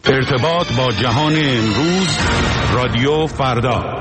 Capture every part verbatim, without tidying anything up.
ارتباط با جهان امروز، رادیو فردا.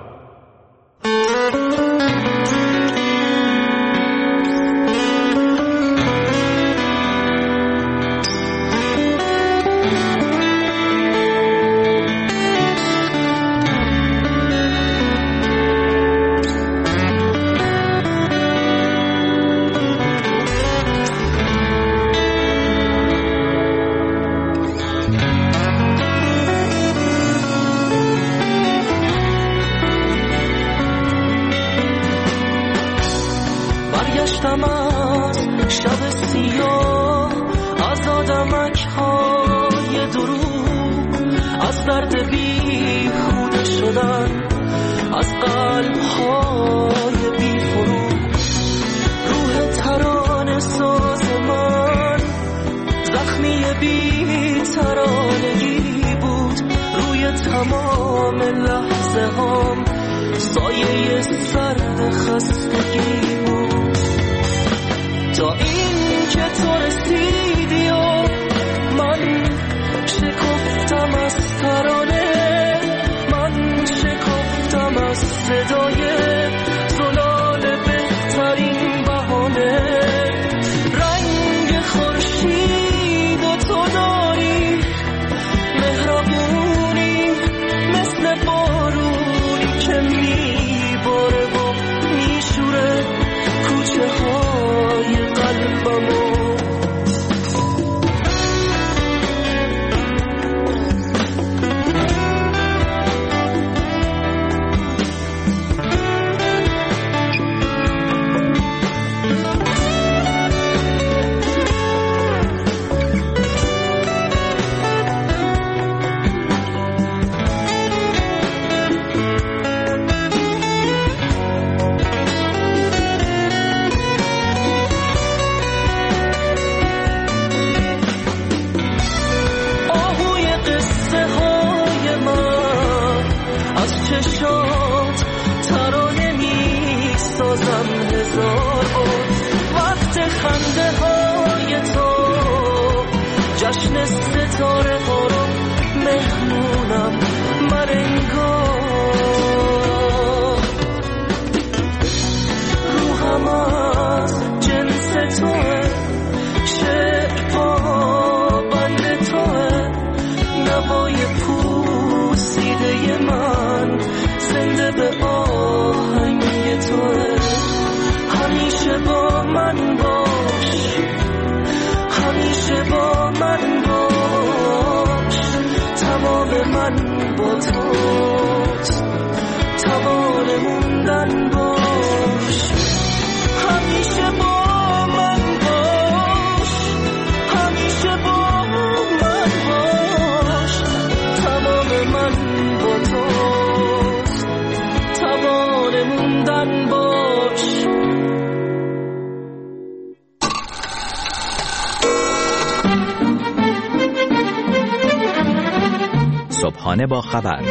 صبحانه با خبر،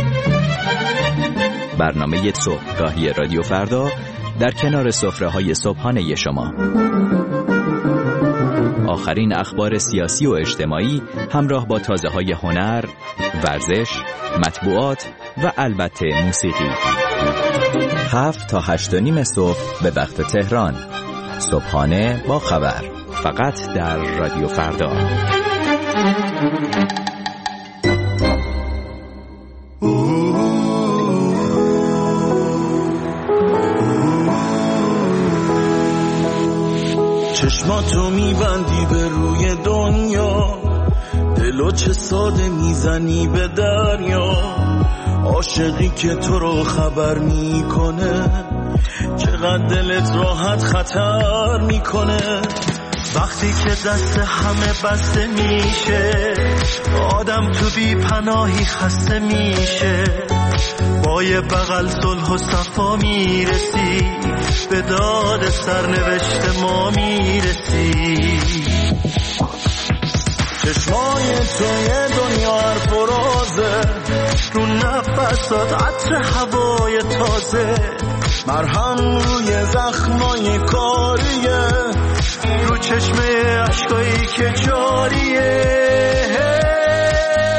برنامه صبحگاهی رادیو فردا در کنار سفره‌های صبحانه شما. آخرین اخبار سیاسی و اجتماعی همراه با تازه‌های هنر، ورزش، مطبوعات و البته موسیقی. هفت تا هشت و نیم صبح به وقت تهران. صبحانه با خبر، فقط در رادیو فردا. چشماتو میبندی به روی دنیا، دلو چه ساده میزنی به دریا. عاشقی که تو رو خبر میکنه، چقدر دلت راحت خطر میکنه. وقتی که دست همه بسته میشه، آدم تو بی پناهی خسته میشه. با یه بغل صلح و صفا میرسی، به داد سرنوشت ما میرسی. چشمای توی دنیا هر فرازه، رو نفسات عطر هوای تازه. مرهم روی زخمای کاریه، رو چشمه عشقایی که جاریه.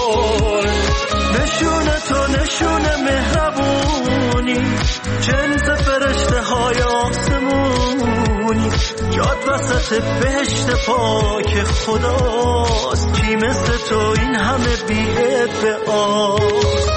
داره. نشونه تو نشونه مهربونی، جنس فرشته های آسمونی، جاد وسط بهشت پاک خداست. کی مثل تو این همه بی ادعاست؟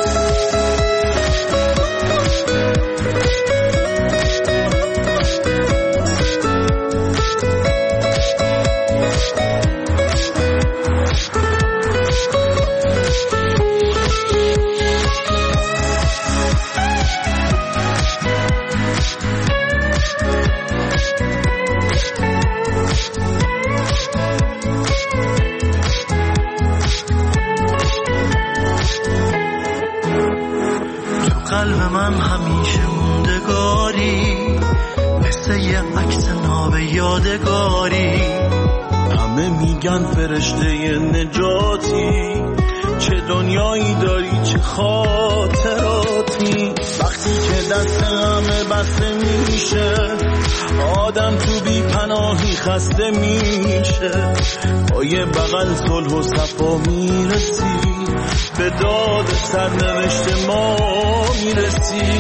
قلب من همیشه موندگاری، مثل یه عکس ناب یادگاری. همه میگن فرشته نجاتی، چه دنیایی داری چه خاطراتی. وقتی که دست همه بسته میشه، آدم تو بی پناهی خسته میشه. با یه بغل صلح و صفا میرسی، به داد سرنوشت ما میرسی.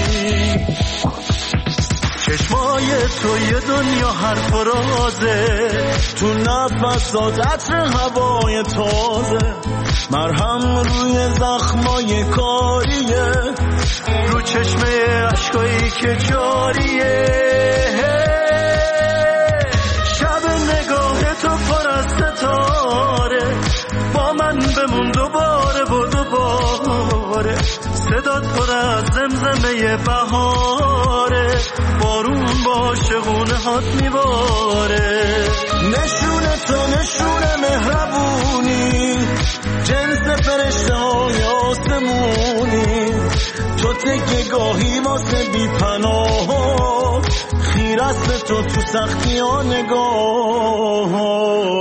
چشمای تو یه دنیا حرف و رازه، تو نفسات عطر هوای تازه. مرهم روی زخمای کاریه، رو چشمه عشقایی که جاریه. شب نگاه تو پر از ستاره، با من بمون دوباره و دوباره. صدات پر از زمزمه بهاره، بارون با شغونه هات میباره. نشونه تو نشونه مهربونی، جنس فرشته های آسمونی. تو تکه گاهی واسه بی پناه، خیرست تو تو سختی ها نگاه.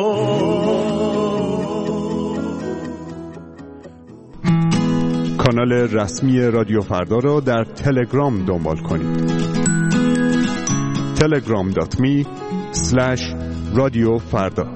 کانال رسمی رادیو فردا را در تلگرام دنبال کنید. تلگرام دات می اسلش رادیو فردا.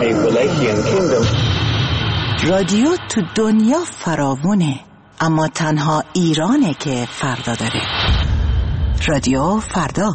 رادیو تو دنیا فراوونه، اما تنها ایرانه که فردا داره. رادیو فردا.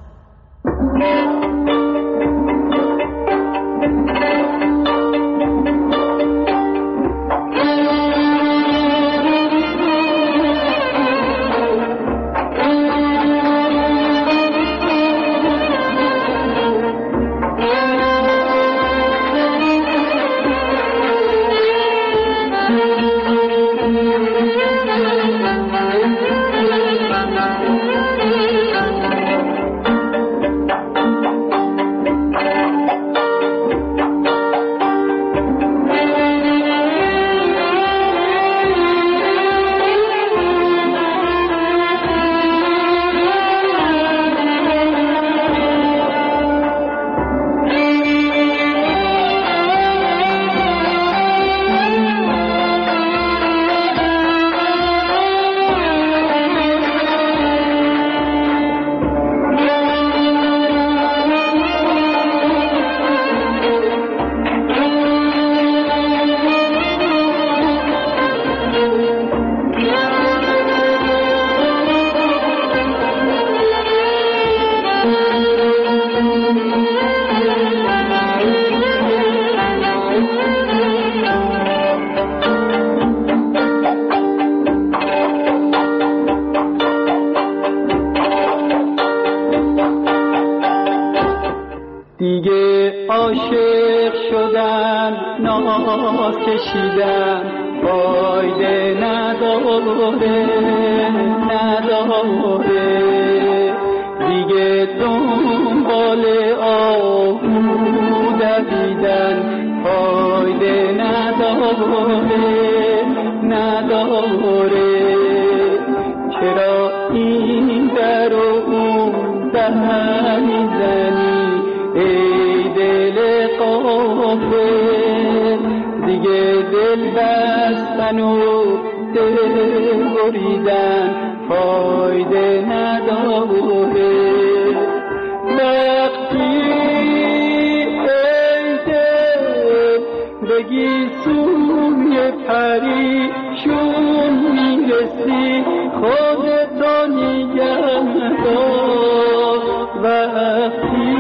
دیگه عاشق شدن ناز کشیدن فایده نداره نداره دیگه دنبال آهو دویدن فایده نداره نداره چرا این در و اون در میزنی ای دل غافل دیگه دل بستن و دل بریدن فایده نداره وقتی ای دل بگی سوی پریشون میرسی خودتو نگه دار وقتی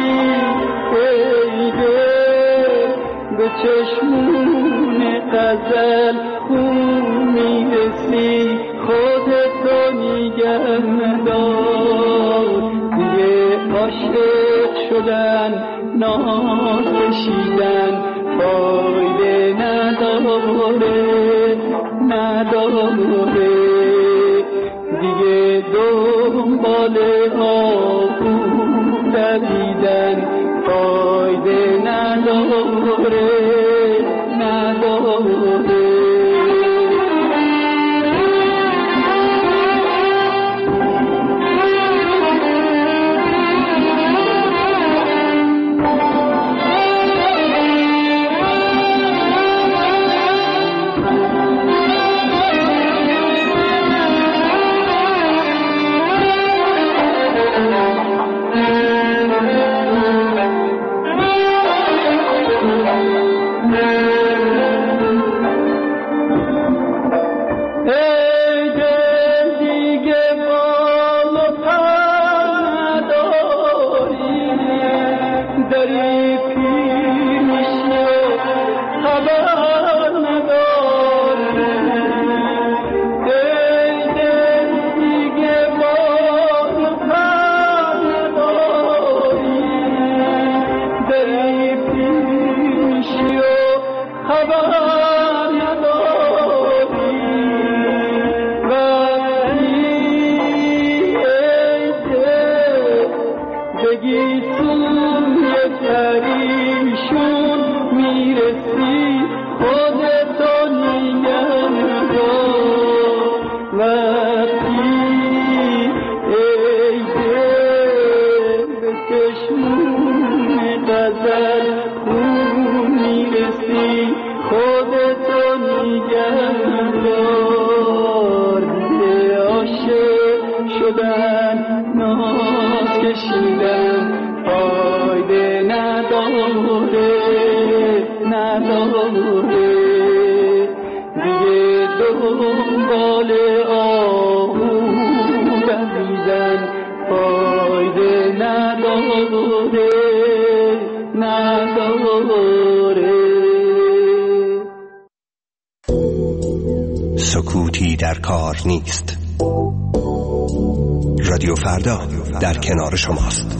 به چشمون غزل خون میرسی خودتو نگه دار دیگه عاشق شدن ناز کشیدن فایده نداره نداره دیگه دنبال آهو دویدن فایده نداره نداره ناز کشیدن فایده نداره دنبال آهو دویدن فایده نداره نداره. سکوتی در کار نیست. رادیو فردا در کنار شماست.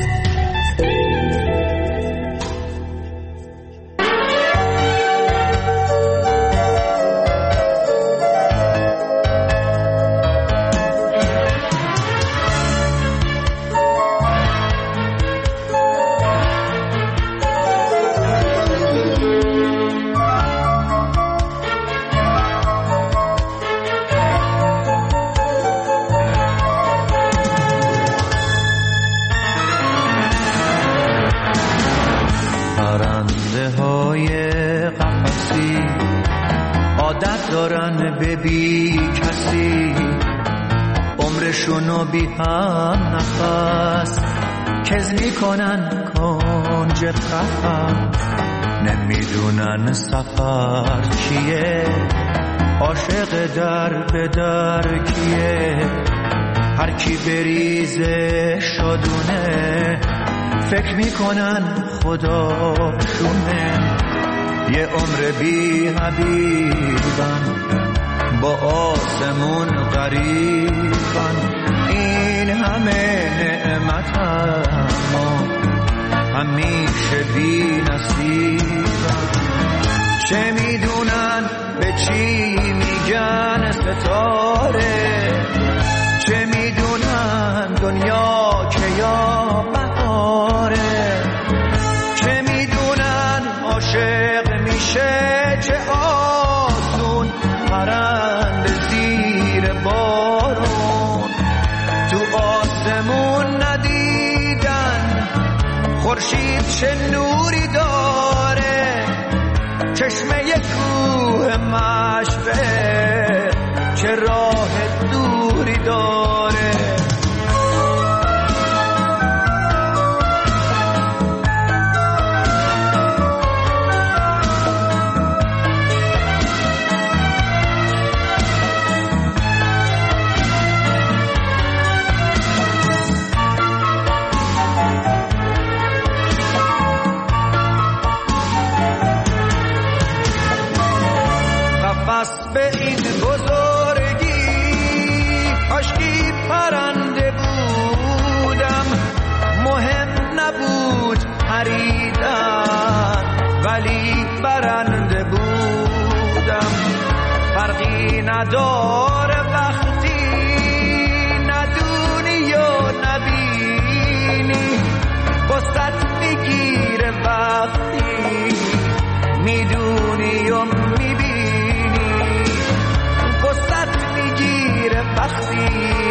بی کسی عمرشونو بی هم نفس کز میکنن کنج قفس نمیدونن سفر چیه عاشق در به در کیه هر کی بریزه شادونه فکر میکنن خداشونه یه عمر بی حبیبن با آسمون غریبن این همه نعمت اما همیشه بی نصیبن چه میدونن به چی میگن ستاره چه میدونن دنیا که یا بهاره چه میدونن عاشق میشه چه آسون پرند زیر بارون تو آسمون ندیدن خورشید چه نوری داره چشمه کوه مشبه چه راه دوری داره به این بزرگی کاشکی پرنده بودم مهم نبود پریدن ولی برنده بودم فرقی نداره وقتی ندونی و نبینی قصت میگیره وقتی میدونی و میبینی وقتی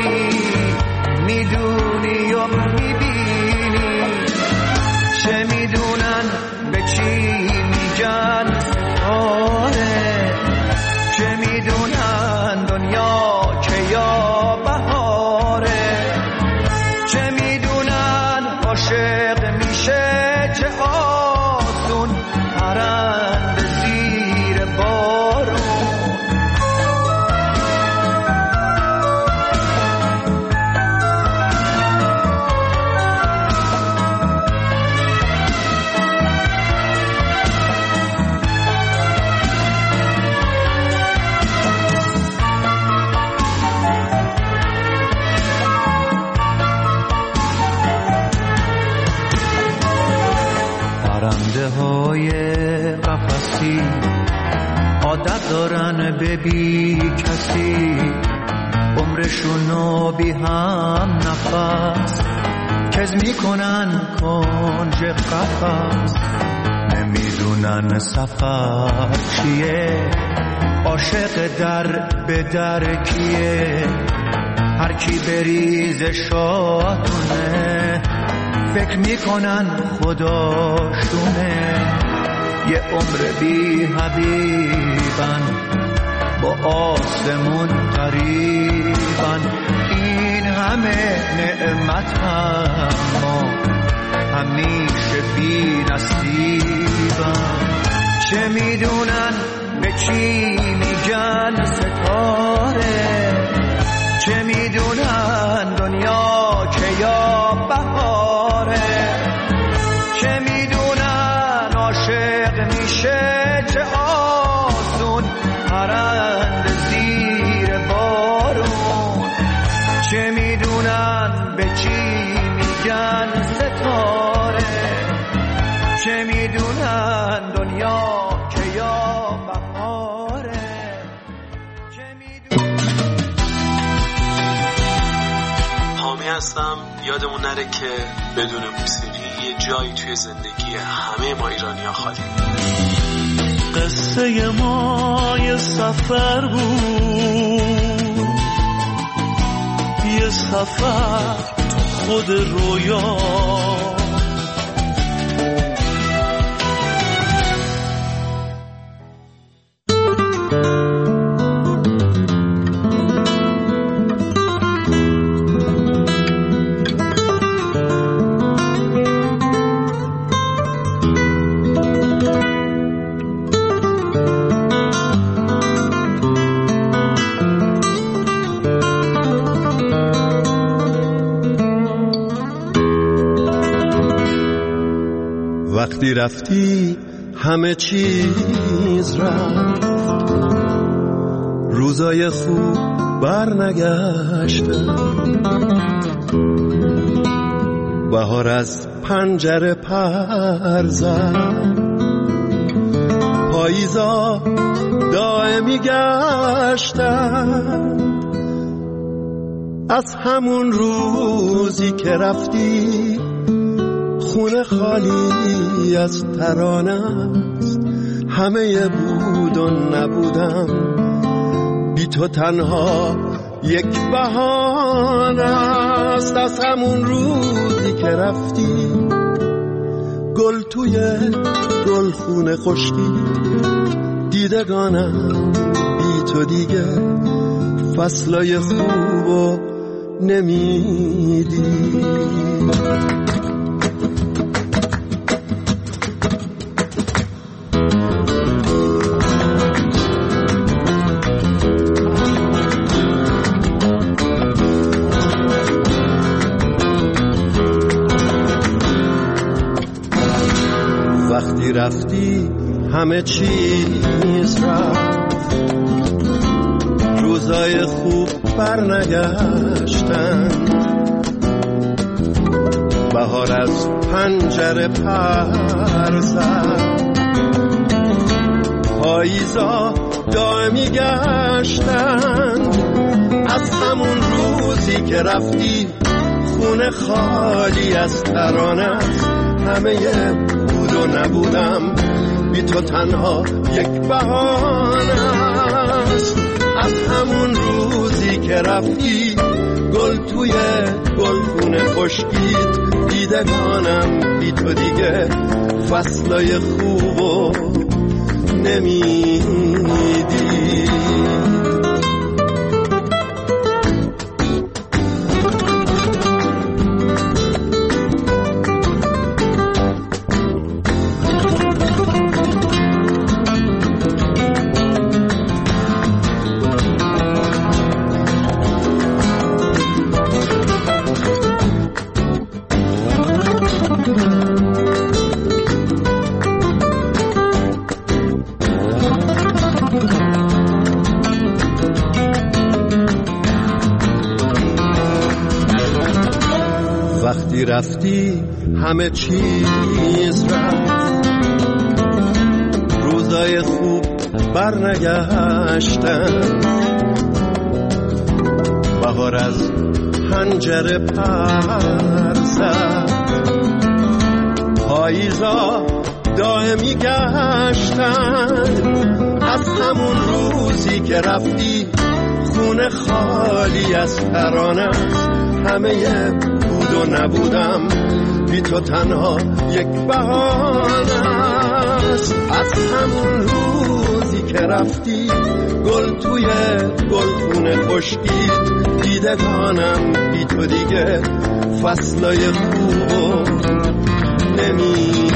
میدونی و میبینی چه میدونن به چی میگن ستاره چه میدونن دنیا که یا بهاره چه میدونن عاشق میشه چه آسون پرند زیر بارون پرنده های قفسی عادت دارن به بی کسی عمرشونو بی هم نفس کز میکنن کنج قفس نمیدونن سفر چیه عاشق در به در کیه هر کی بریز شادونه فکر میکنن خداشونه یه عمر بی حبیبن با آسمون قریبن این همه نعمت اما همیشه بی نصیبن چه میدونن به چی میگن ستاره پرند زیر بارون، چه میدونن به چی میگن ستاره، چه میدونن دنیا که یا بهاره، چه میدونن. حامی هستم. یادمون نره که بدون موسیقی یه جایی توی زندگی همه ما ایرانی‌ها خالی. قصه ما یه سفر بود، یه سفر تو خود رویا، وقتی رفتی همه چیز رفت، روزای خوب برنگشتن، بهار از پنجره پر زد، پاییزا دائمی گشتن. از همون روزی که رفتی خونه خالی از ترانه است، همه بود و نبودم، بی تو تنها یک بهانه است. از همون روزی که رفتی گل توی گل خونه خشکی، دیدگانم بی تو دیگه فصلای خوبو نمیدی. وقتی رفتی همه چیز رفت، روزای خوب برنگشتن، بهار از پنجره پر زد، پاییزا دائمی گشتن. از همون روزی که رفتی خونه خالی از ترانه است، همه بود و نبودم، بی تو تنها یک بهانه است. از همون روزی که رفتی گل توی گلخونه خشکید، دیدگانم بی تو دیگه فصلای خوبو نمیدی. وقتی رفتی همه چیز رفت، روزای خوب برنگشتن، بهار از پنجره پر زد، پاییزا دائمی گشتن. از همون روزی که رفتی خونه خالی از ترانه است، همه بود و نبودم، بی تو تنها یک بهانه است. از همون روزی که رفتی گل توی گلخونه خشکید، دیدگانم بی تو دیگه فصلای خوبو نمیدی.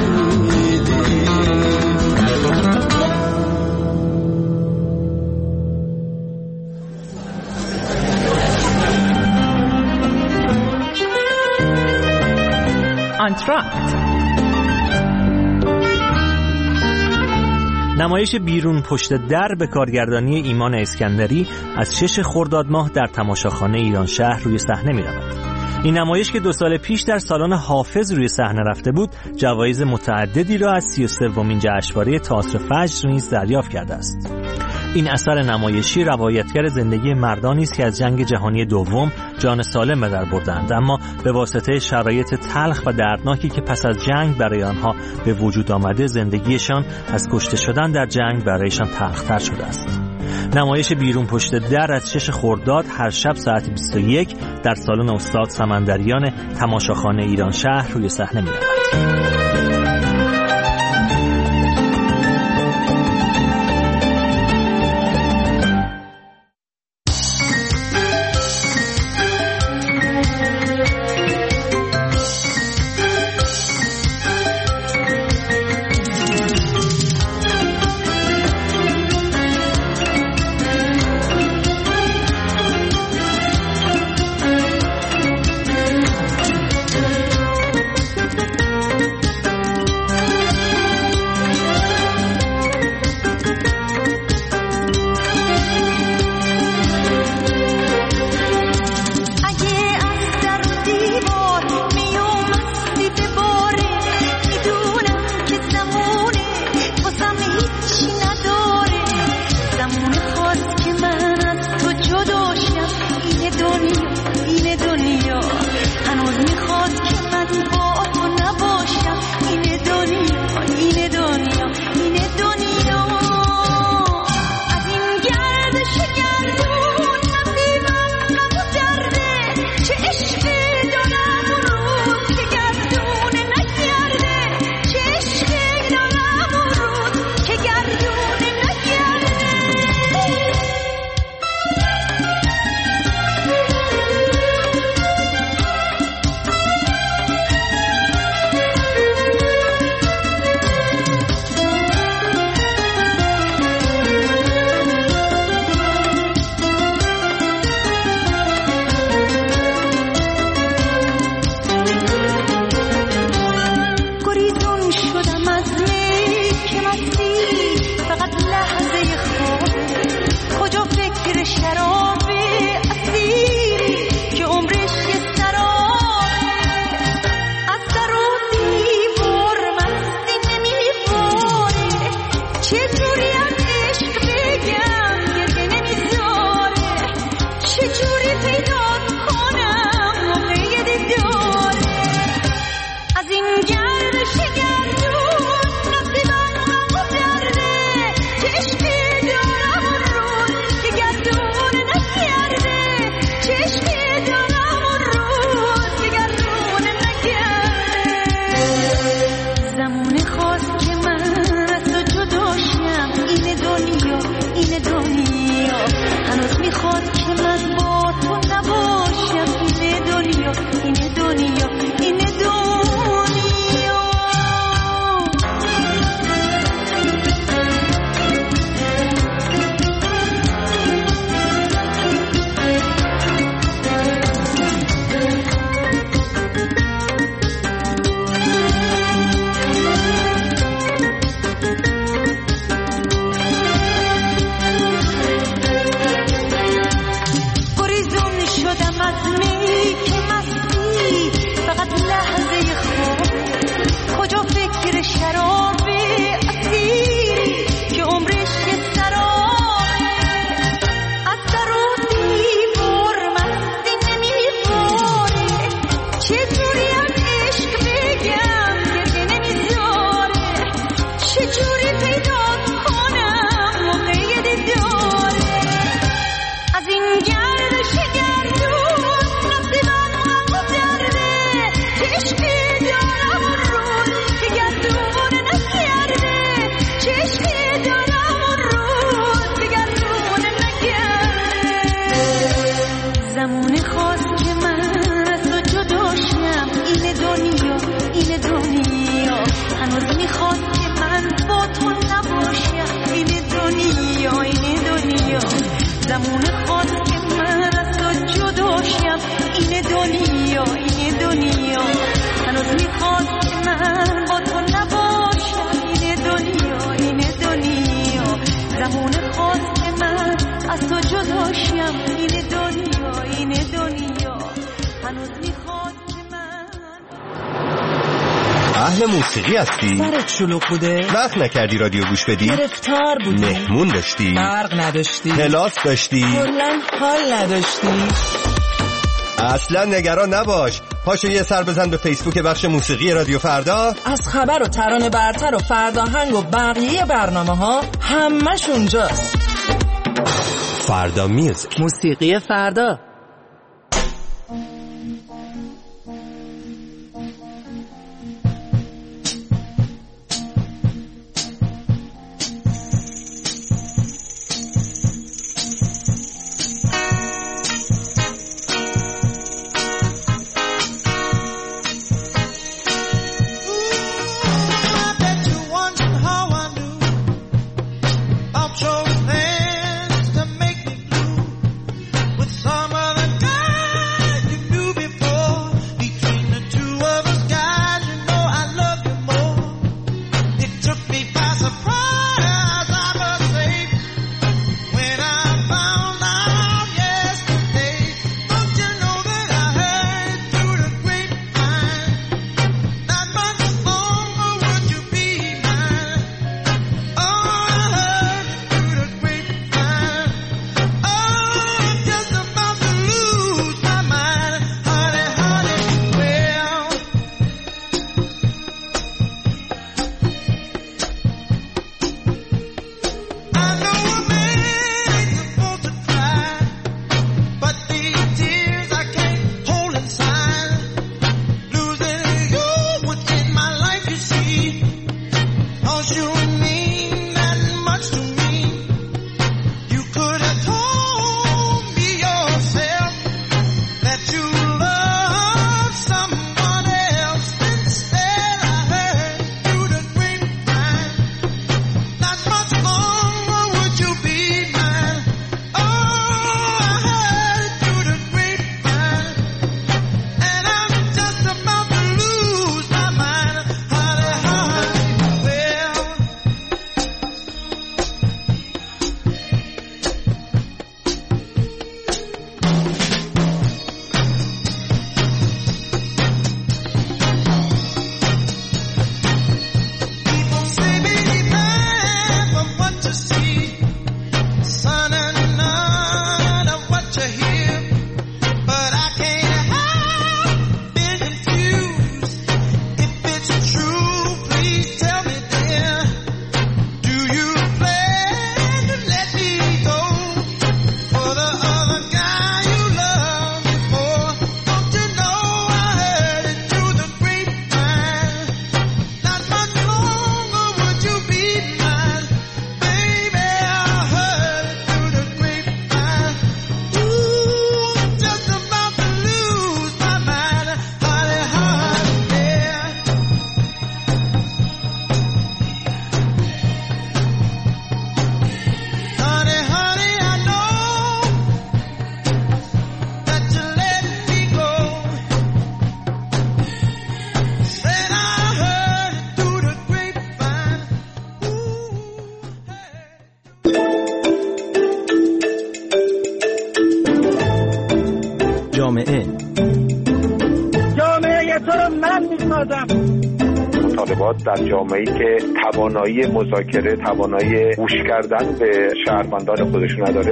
انتراکت نمایش بیرون پشت در به کارگردانی ایمان اسکندری از شش خرداد ماه در تماشاخانه ایران شهر روی صحنه می‌رود. این نمایش که دو سال پیش در سالن حافظ روی صحنه رفته بود، جوایز متعددی را از سی و سومین جشنواره تئاتر فجر نیز دریافت کرده است. این اثر نمایشی روایتگر زندگی مردانی است که از جنگ جهانی دوم جان سالم به در بردند، اما به واسطه شرایط تلخ و دردناکی که پس از جنگ برای آنها به وجود آمده، زندگیشان از کشته شدن در جنگ برایشان تلختر شده است. نمایش بیرون پشت در از شش خرداد هر شب ساعت بیست و یک در سالن استاد سمندریان تماشاخانه ایران شهر روی صحنه می‌رود. زمونه خواست که من از تو جدا شم. این دنیا این دنیا هنوز میخواد که من با تو نباشم. این دنیا این دنیا از تو جداشم این دنیا این دنیا هنوز میخواد که من. اهل موسیقی هستی؟ سرت شلوغ بوده؟ وقت نکردی رادیو گوش بدی؟ گرفتار بودی؟ مهمون داشتی؟ برق نداشتی؟ کلاس داشتی؟ کلاً حال نداشتی؟ اصلا نگران نباش، پاشو یه سر بزن به فیسبوک بخش موسیقی رادیو فردا. از خبر و ترانه برتر و فرداهنگ و بقیه برنامه ها همش اونجاست. فردا میوزیک، موسیقی فردا. جامعه جامعه تو رو من میسازم. مطالبات در جامعه‌ای که توانایی مذاکره، توانایی گوش کردن به شهروندان خودش نداره.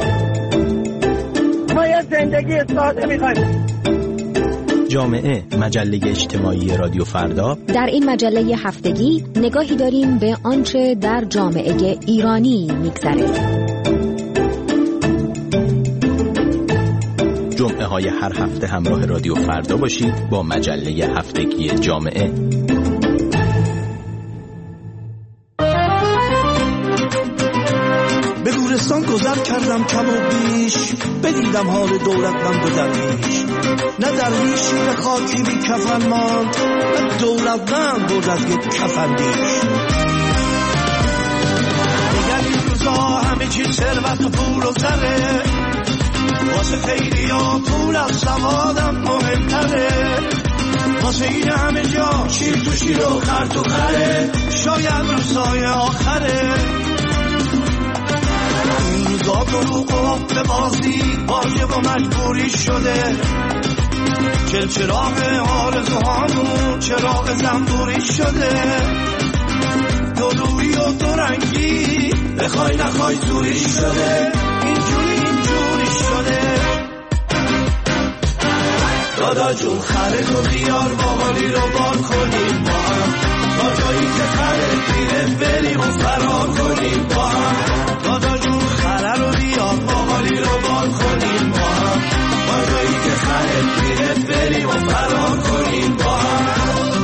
ما یه زندگی ساده می‌خوایم. جامعه، مجله اجتماعی رادیو فردا. در این مجله هفتگی نگاهی داریم به آنچه در جامعه ایرانی می‌گذره. جمعه های هر هفته همراه رادیو فردا باشید با مجله هفتگی جامعه. به گورستان گذر کردم کم و بیش، بدیدم حال دولتمند و درویش. نه درویشی به خاکی بی کفن ماند، نه دولتمند بود از یک کفندیش. دیگر این روزا همه چیز ثروت و پول و زره، واسه خیلی ها پول از سوادم مهمتره. واسه این همه جا شیر تو شیر و خر تو خره، شاید روزای آخره. این روزا دروغ و به بازی واجب و مجبوری شده. چل چراغ آرزوهامون چراغ زنبوری شده. دلویی و دورنگی بخوای نخوای زوری شده. اینجوری اینجوری شده. دادا جون خره تو بیار باقالی رو بار کنیم با هم. تا جایی که خره پیره بریم و فرار کنیم با هم. دادا جون خره رو بیار باقالی رو بار کنیم با هم. تا جایی که خره پیره بریم و فرار کنیم با هم.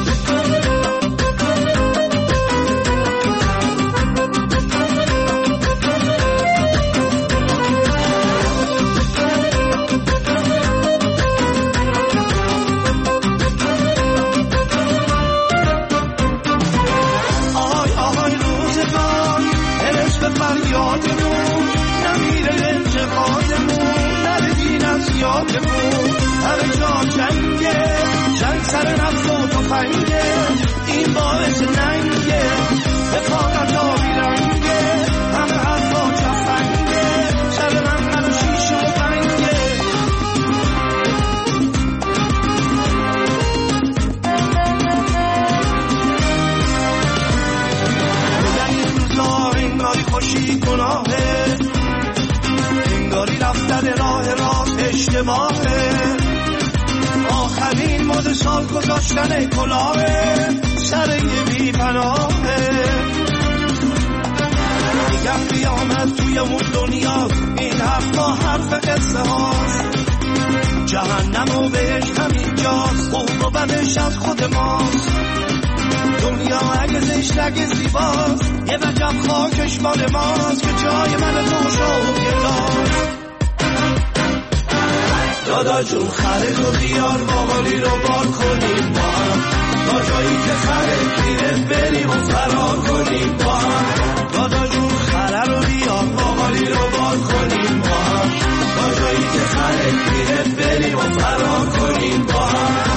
یادمون نمیره انتقادمون نره دین از یادمون همه جا جنگه جنگ سر نفس و تفنگه این باعث ننگه رفاقت آبی رنگه همه حرفا جفنگه سر من منو شیشه و بنگه بودن این روزا انگاری خوشی گناهه انگاری رفتن راه راست اشتباهه آخرین مد سال گذاشتن کلاهه سر یه بی پناهه میگم قیامت توی اون دنیا این حرفا حرف قصه هاست جهنم و بهشت همینجاست خوب و بدش از خود ماست دنیا اگه زشت اگه زیباست یه وجب خاکش مال ماست که جای من تو شو گلاست دادا جون خره تو بیار باقالی رو بار کنیم با هم تا جایی که خره پیره بریم و فرار کنیم با هم دادا جون خره رو بیار باقالی رو بار کنیم با هم تا جایی که خره پیره بریم و فرار کنیم با هم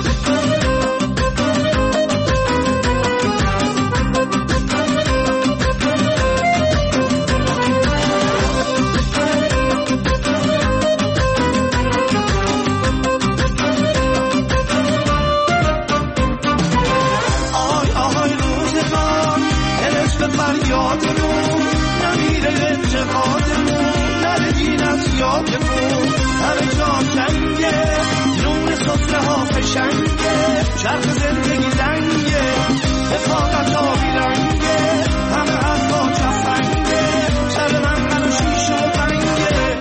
یادمون نمیره انتقادمون نره دین از یادمون همه جا جنگه نون صفره ها فشنگه چرخ زندگی زنگه رفاقت آبی رنگه همه حرفا جفنگه سر من منو شیشه و بنگه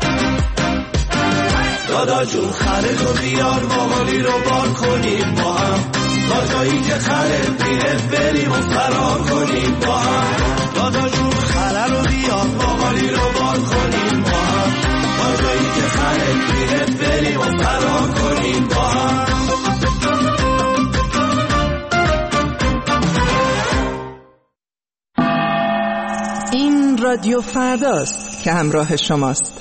دادا جون خره تو بیار باقالی رو بار کنیم با هم تا جایی که خره پیره بریم و فرار کنیم با هم دادا جون خره رو بیار باقالی رو بار کنیم با هم تا جایی که خره پیره بریم و فرار کنیم با هم این رادیو فرداست که همراه شماست.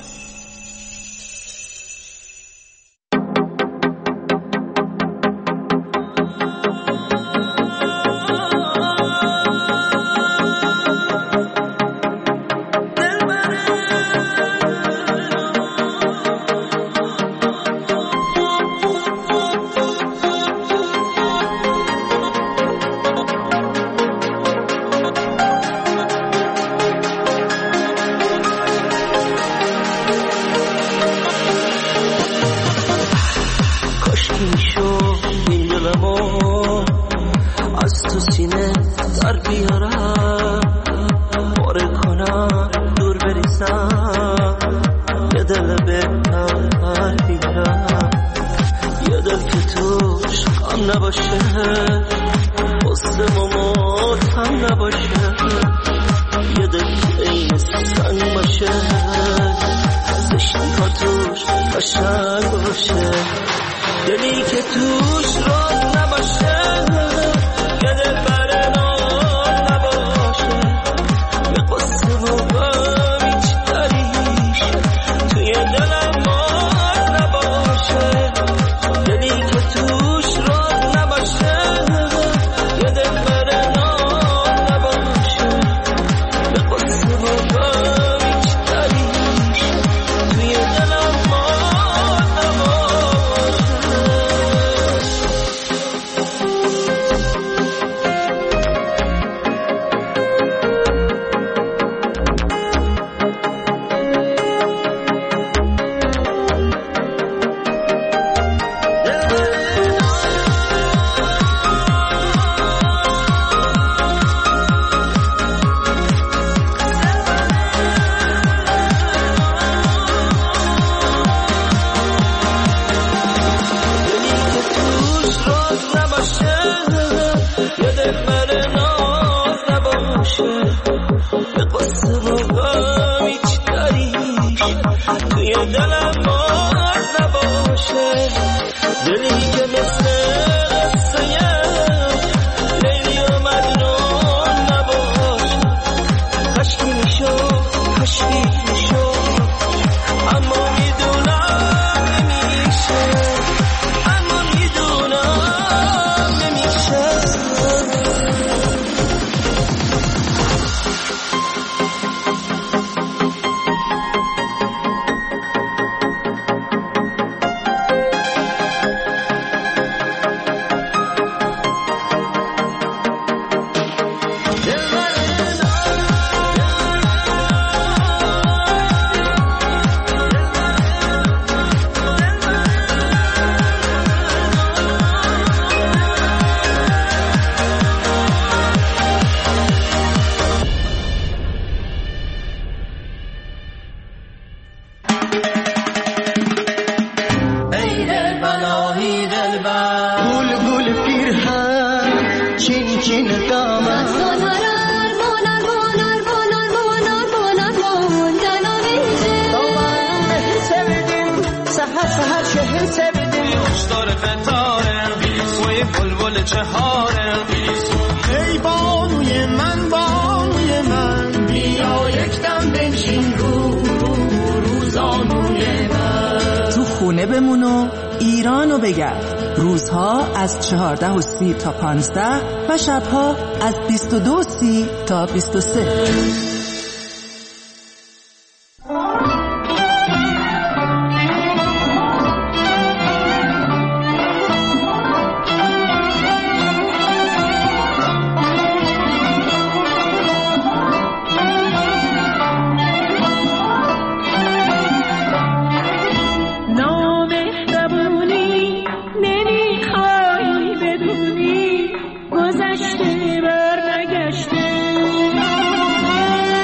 توی دلم باز نباشه، دلی که مثل قصه لیلی و مجنون نباشه. کشکی میشو کشکی میشو اما میدونم نمیشه، اما میدونم نمیشه. ای بانوی من بانوی من بیا یکدم بنشین رو روزانوی من. تو خونه بمون و ایرانو بگرد. روزها از چهارده و سی تا پانزده و شبها از بیست و دو و سی تا بیست و سه. گذشته بر نگشته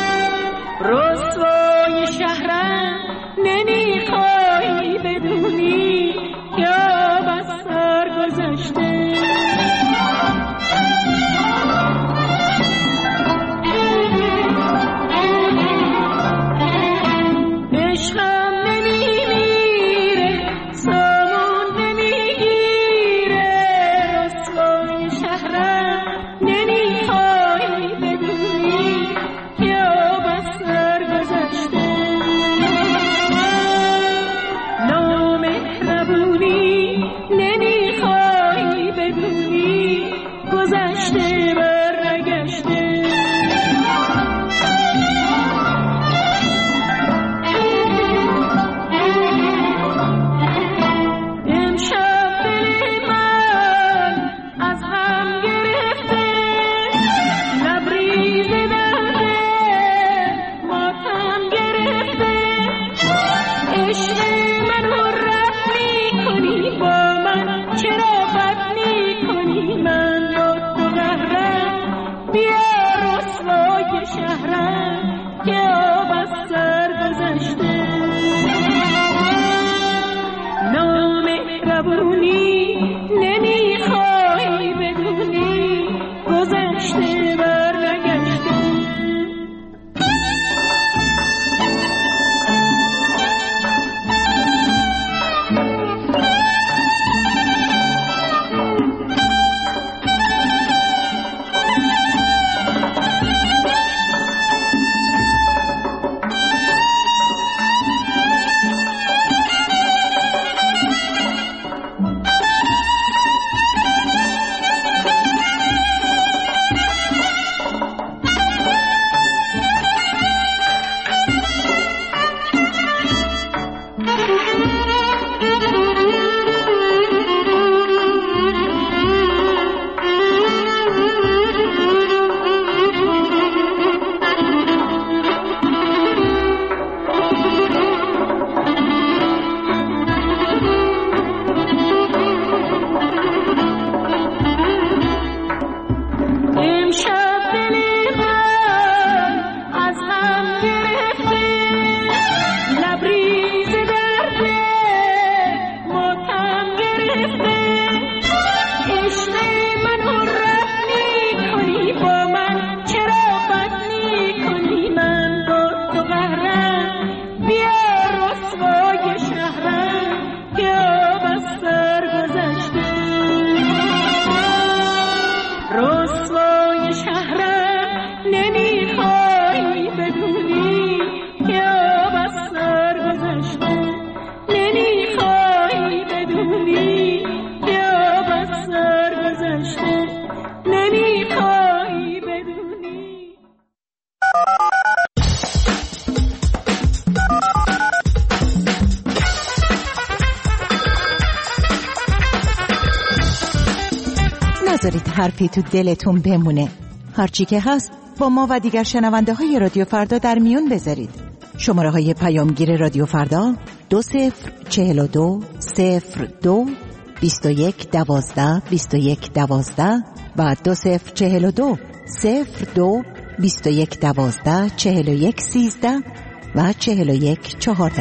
نذارید حرفی تو دلتون بمونه. هرچی که هست با ما و دیگر شنونده های رادیو فردا در میون بذارید. شماره های پیامگیر رادیو فردا دو صفر چهل و دو صفر دو بیست و یک دوازده بیست و یک دوازده و دو صفر چهل و دو صفر دو بیست و یک دوازده چهل و یک سیزده و چهل و یک چهارده.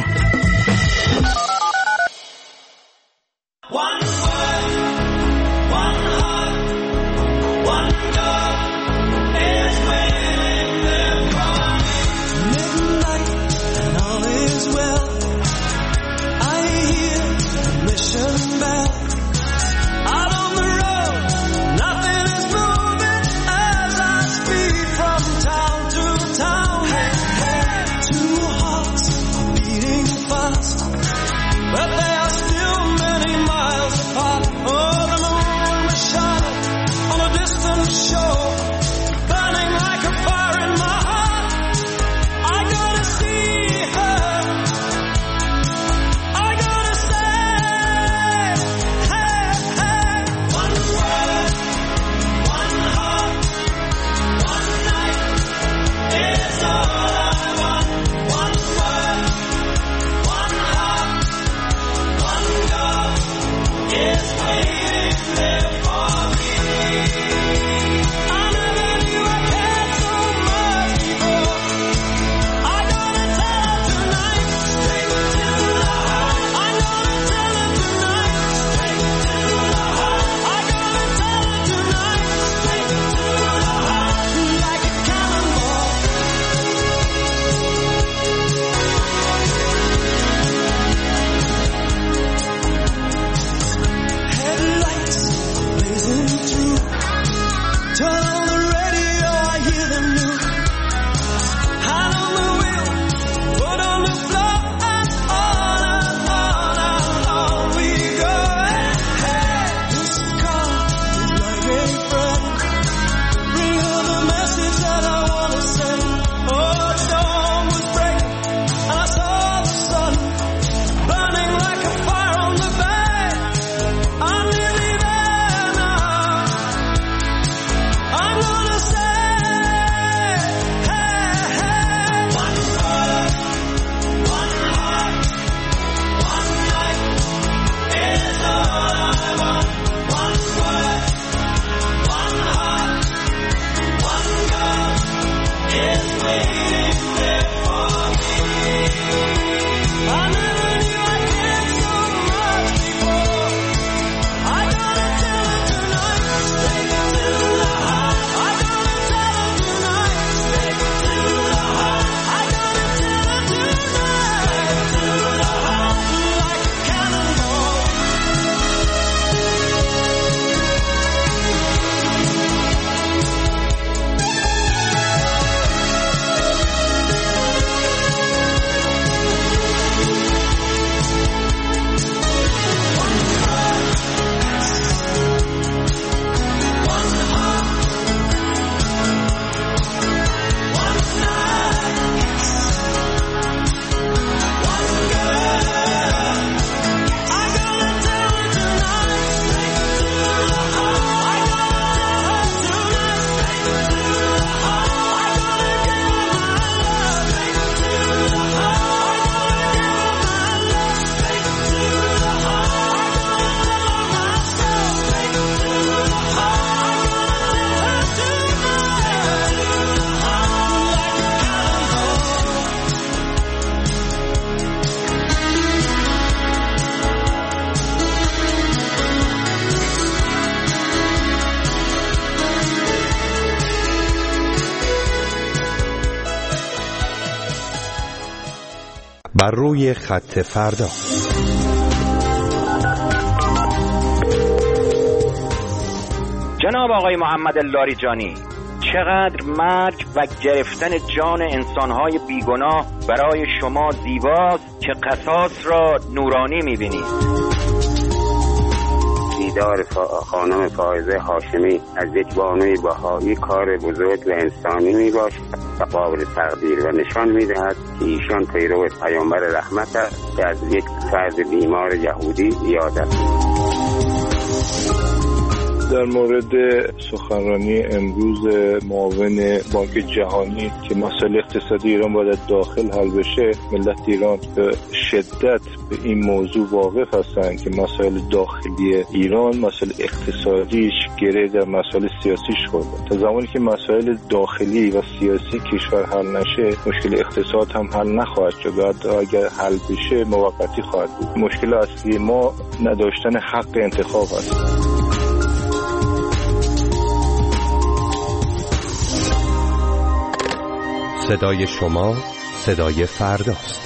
بر روی خط فردا. جناب آقای محمد لاریجانی، چقدر مرگ و گرفتن جان انسانهای بیگناه برای شما زیباست که قصاص را نورانی می‌بینید. دیدار خانم فائزه هاشمی از یک بانوی بهایی کار بزرگ و انسانی میباشد و قابل تقدیر و نشان میدهد که ایشان پیرو پیامبر رحمت است که از یک فرد بیمار یهودی یاد است. در مورد سخنرانی امروز معاون بانک جهانی که مسائل اقتصادی ایران باید داخل حل بشه، ملت ایران به شدت به این موضوع واقف هستند که مسائل داخلی ایران، مسائل اقتصادیش گره در مسائل سیاسیش خورده. تا زمانی که مسائل داخلی و سیاسی کشور حل نشه، مشکل اقتصاد هم حل نخواهد شد. اگر حل بشه موقتی خواهد بود. مشکل اصلی ما نداشتن حق انتخاب است. صدای شما صدای فرداست.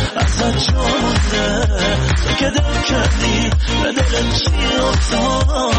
که دل کردی به دل چی افتاد